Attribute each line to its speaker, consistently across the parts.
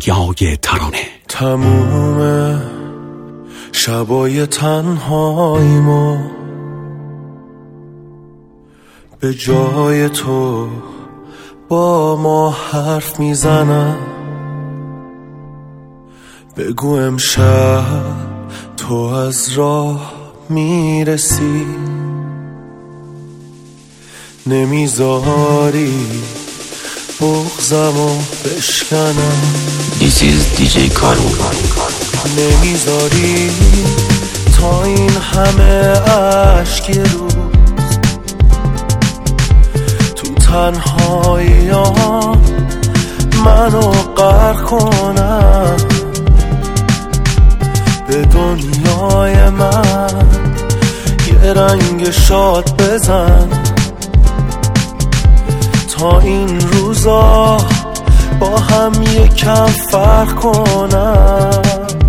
Speaker 1: احیای ترانه.
Speaker 2: تموم شبای تنهاییمو به جای تو با ما حرف میزنم. بگو امشب تو از راه میرسی، نمیذاری بغضمو بشکنم.
Speaker 3: This is DJ کارو.
Speaker 2: نمیذاری تا این همه عشق یه روز تو تنهاییام منو غرق کنم. به دنیای من یه رنگ شاد بزن تا این روزا با هم یکم فرق کنم.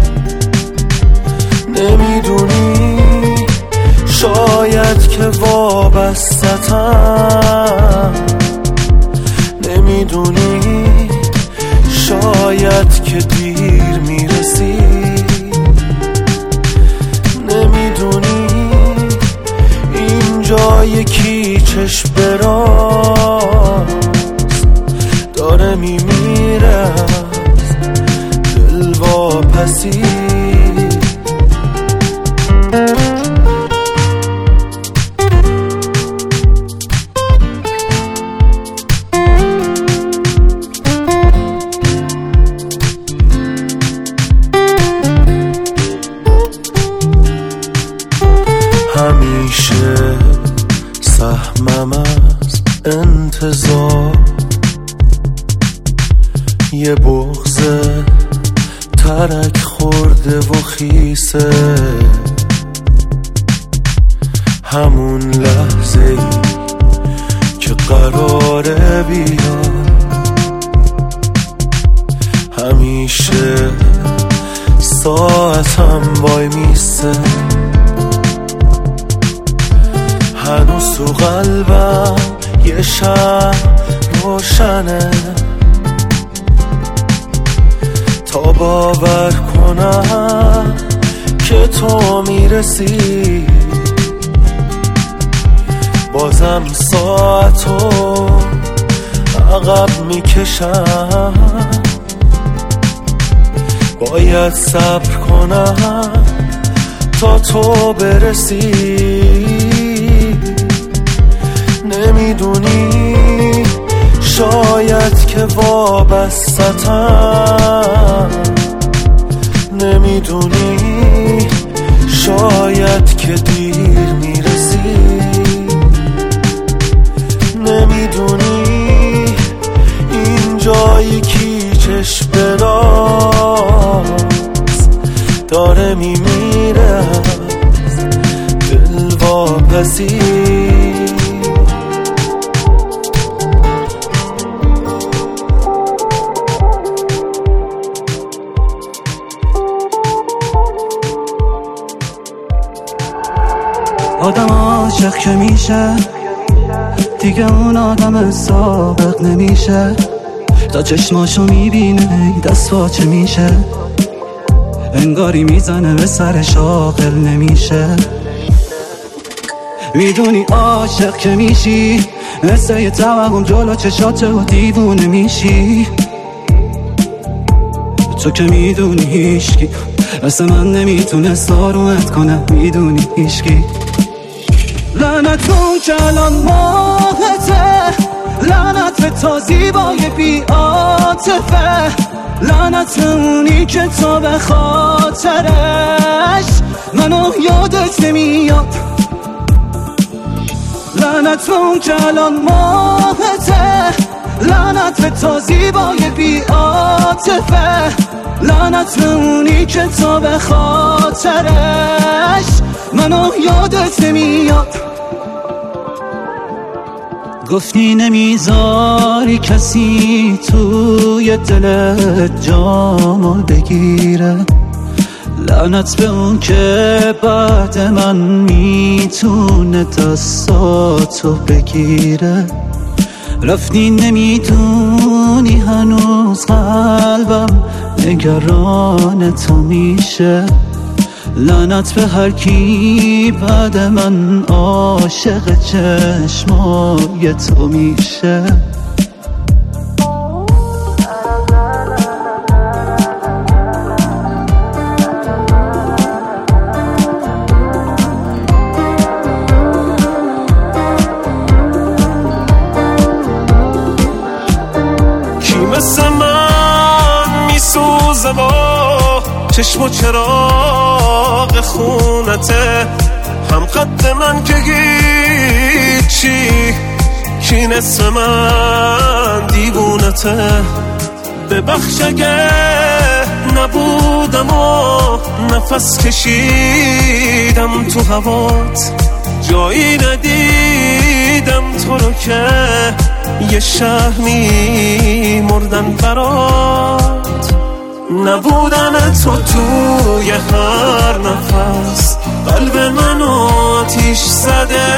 Speaker 2: نمیدونی شاید که وابسته‌تم، نمیدونی شاید که دیر میرسی، نمیدونی اینجا یکی چشم براز داره میمیره دل واپسی. همیشه سهمم از انتظار یه بغض ترک خورده و خیسه. همون لحظه ای که قراره بیاد همیشه ساعتم وای میسه. هنوز تو قلبم یه شب روشنه تا باور کنم که تو میرسی. بازم ساعتو عقب میکشم، باید صبر کنم تا تو برسی. نمیدونی شاید که وابسته‌تم، نمیدونی شاید که دیر میرسی، نمیدونی اینجا یکی چشم براز داره میمیره دل واپسی.
Speaker 4: آدم عاشق که میشه دیگه اون آدم سابق نمیشه. تا چشماشو میبینه دست واچه میشه، انگاری میزنه به سرش عاقل نمیشه. میدونی عاشق که میشی مثل یه توهم جلو چشاته و دیوونه میشی. تو که میدونی هیشکی مثل من نمیتونست آرومت کنه، میدونی هیشکی. لعنتون که الان ماهته، لعنت به تا زیبای بی عاطفه، لعنت اونی که تو به خاطرش منو یادت نمیاد. لعنت اون که الان ماهته، لعنت به تا زیبای بی عاطفه، لعنت اونی که تو به خاطرش منو یادت نمیاد. گفتی نمیذاری کسی توی دلت جامو بگیره، لعنت به اون که بعد من میتونه دستاتو بگیره. رفتی نمیدونی هنوز قلبم نگران تو میشه. لعنت به هر کی بعد من عاشق چشمای تو میشه.
Speaker 2: مثل من میسوزه با چشم و چراغ خونته، هم قد من که هیچی، کی نصف من دیوونته. ببخش اگه نبودم و نفس کشیدم تو هوات، جایی ندیدم تو رو که یه شهر میمردن برات. نبودن تو توی هر نفس قلب منو آتیش زده،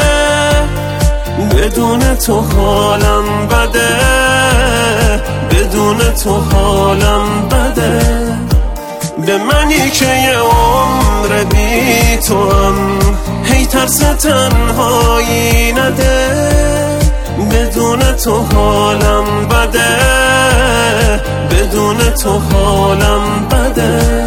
Speaker 2: بدون تو حالم بده، بدون تو حالم بده. به منی که یه عمر بی تو هم هی ترس تنهایی نده، بدون تو حالم بده، بدون تو حالم بده.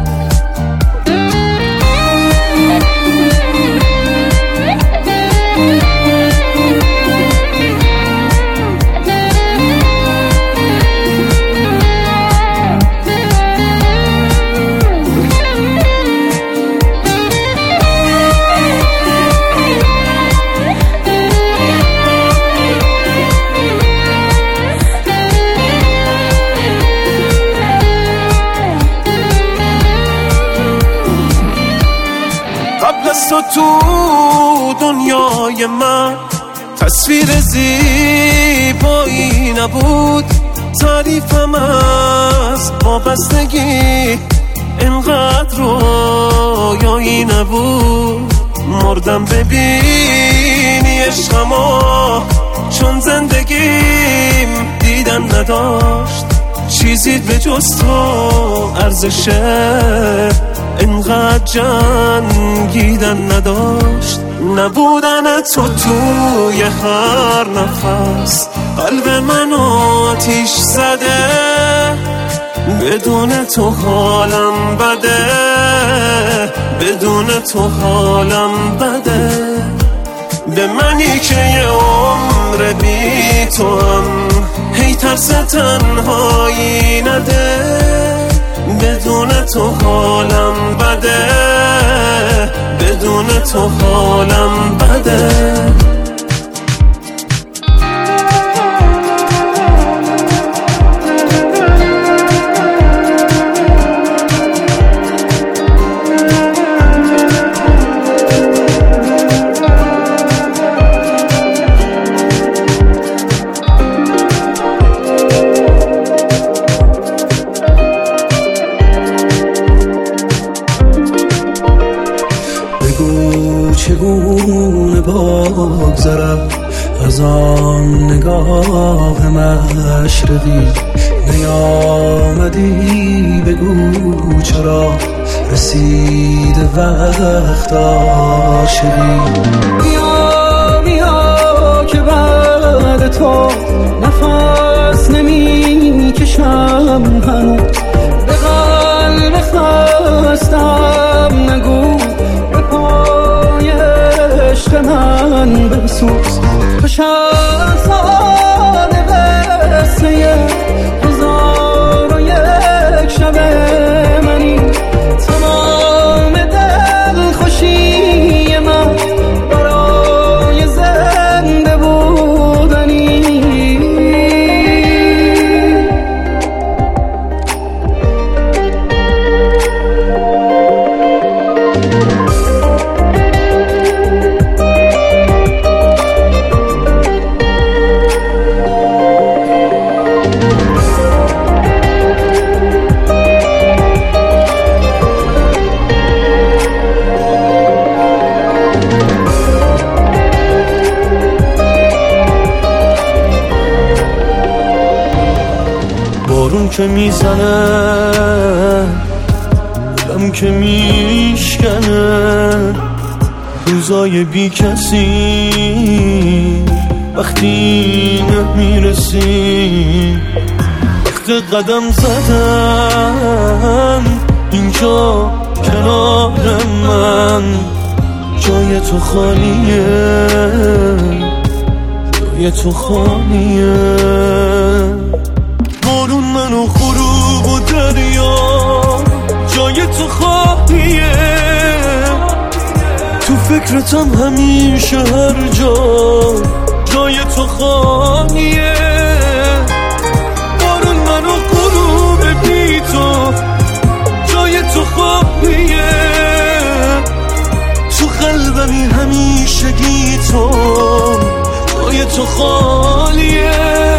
Speaker 2: قبل از تو دنیای من تصویر زیبایی نبود، تعریفم از وابستگی اینقدر رویایی نبود. مردم ببینی عشقمو، چون زندگیم دیدن نداشت، چیزی به جز تو ارزشه اینقدر جنگیدن نداشت. نبودن تو توی هر نفس قلب منو آتیش زده، بدون تو حالم بده، بدون تو حالم بده. به منی که یه عمر بی تو هم هی ترس تنهایی نده، بدون تو حالم بده، بدون تو حالم بده.
Speaker 4: چگونه بگذرم از آن نگاه مشرقی، نیامدی بگو چرا رسید وقت عاشقی. بیا بیا که بعد تو نفس نمی کشم هنوز، به قلب خستم نگو عشق من بسوز. خوش از آن قصه 1001 شب منی، تمام دل خوشی من برای زنده بودنی.
Speaker 2: که میزنه، غم که میشکنه، روزای بی کسی وقتی نمیرسی، وقت قدم زدن اینجا کنار من، جای تو خالیه، جای تو خالیه. بارون منو غروب و دریا، جای تو خالیه، تو فکرتم همیشه هر جا، جای تو خالیه. بارون منو غروب بی تو، جای تو خالیه، تو قلبمی همیشه گی تو، جای تو خالیه.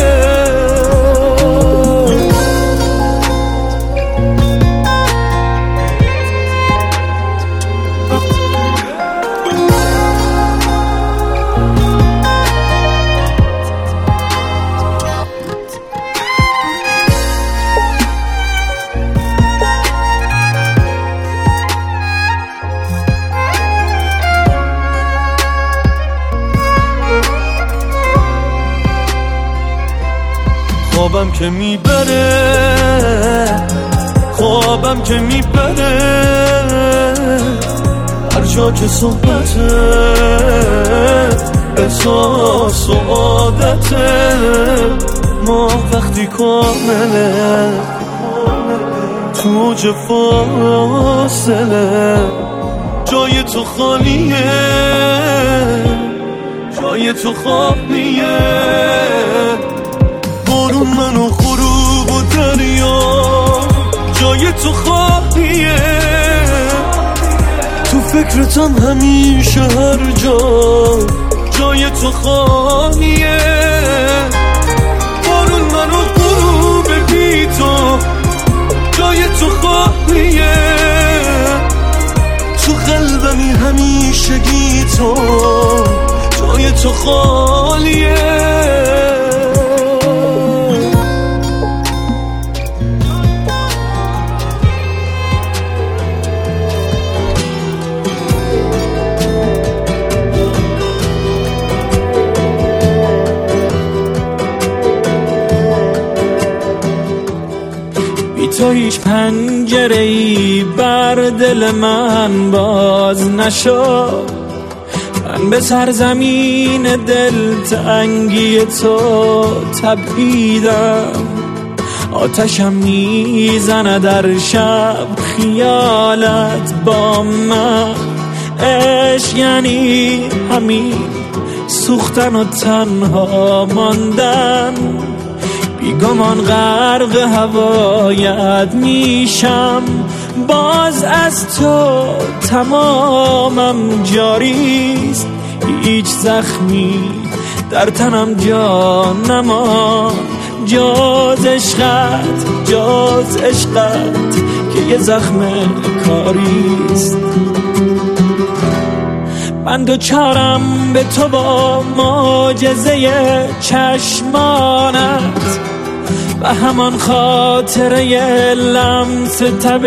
Speaker 2: خوابم که میبره، خوابم که میبره، هر جا که صحبته، احساس و عادته، ما وقتی کامله، تو اوج فاصله، جای تو خالیه، جای تو خالیه. بارون منو غروب و دریا، جای تو خالیه، تو فکرتم همیشه هر جا، جای تو خالیه. بارون منو غروب بی تو، جای تو خالیه، تو قلبمی همیشه گی تو، جای تو خالیه.
Speaker 1: تو هیچ پنجره‌ای بر دل من باز نشد، من به سرزمین دلتنگی تو تپیدم، آتشم میزنه در شب خیالت با من، عشق یعنی همین سوختن و تنها ماندن، بیگمان غرق هوایت میشم، باز از تو تمامم جاریست، هیچ زخمی در تنم جا نمان، جز عشقت، جز عشقت که یه زخم کاریست. من دوچارم به تو با معجزه چشمانت و همان خاطره لمس تب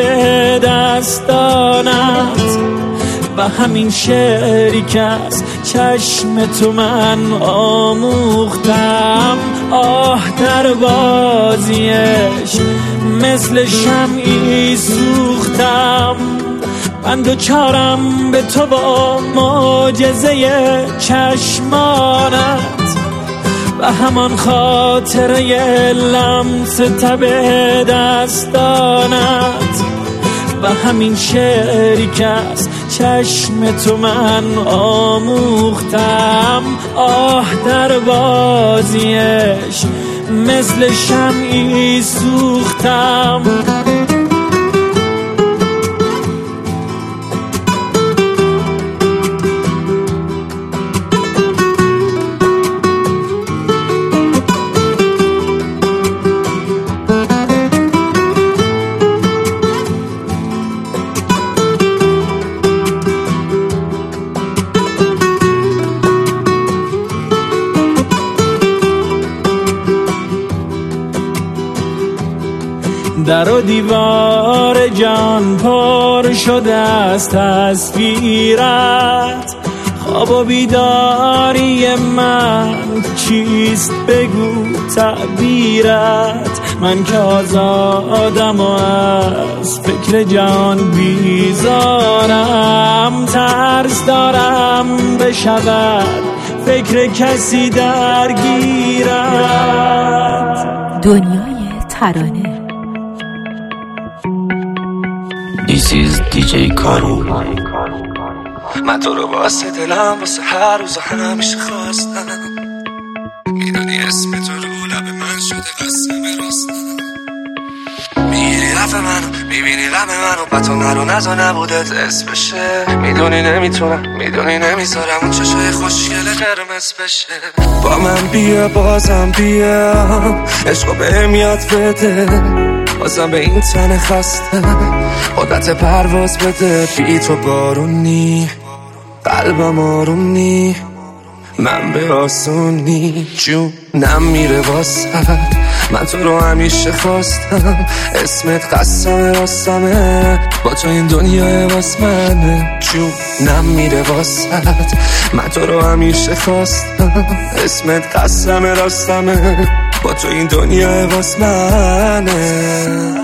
Speaker 1: دستانت و همین شعری که از چشم تو من آموختم، آه در بازیش مثل شمعی سوختم. من دوچارم به تو با معجزه چشمانت و همان خاطره لمس تب دستانت و همین شعری که از چشم تو من آموختم، آه در بازیش مثل شمعی سوختم. در و دیوار جان پر شده از تصویرت. خواب و بیداری من چیست بگو تعبیرت. من که آزادم و از فکر جان بیزارم. ترس دارم بشود فکر کسی درگیرت.
Speaker 5: دنیای ترانه.
Speaker 3: This is DJ کارو.
Speaker 2: من تو رو واسه دلم واسه هر روز همیشه خواستم. میدونی اسم تو رو لب من شده قسم راستم. میگیری رفت منو میبینی غم منو پتو نرو نزا نبودت اسم بشه. میدونی نمیتونم میدونی نمیذارم اون چشای خوشگل قرمز بشه. با من بیا بازم بیا عشقو بهم یاد بده. بازم به این تن خسته قدرت پرواز بده. بی تو بارونی قلبم آروم من به آسونی جونم میره واسه. من تو رو همیشه خواستم. اسمت قسم راستمه با تو این دنیا واس منه. جونم میره واسه. من تو رو همیشه خواستم. اسمت قسم راستمه با تو این دنیا واس منه.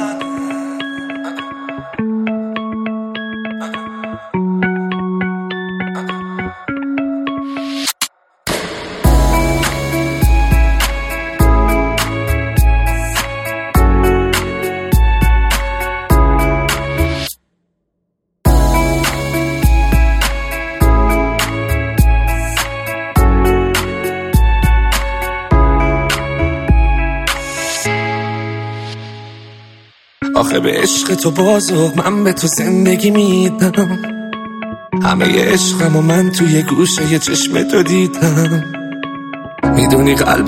Speaker 2: آخه به عشق تو بازو من به تو زندگی میدم. همه عشقم و من توی گوشه یه چشم تو دیدم. میدونی قلب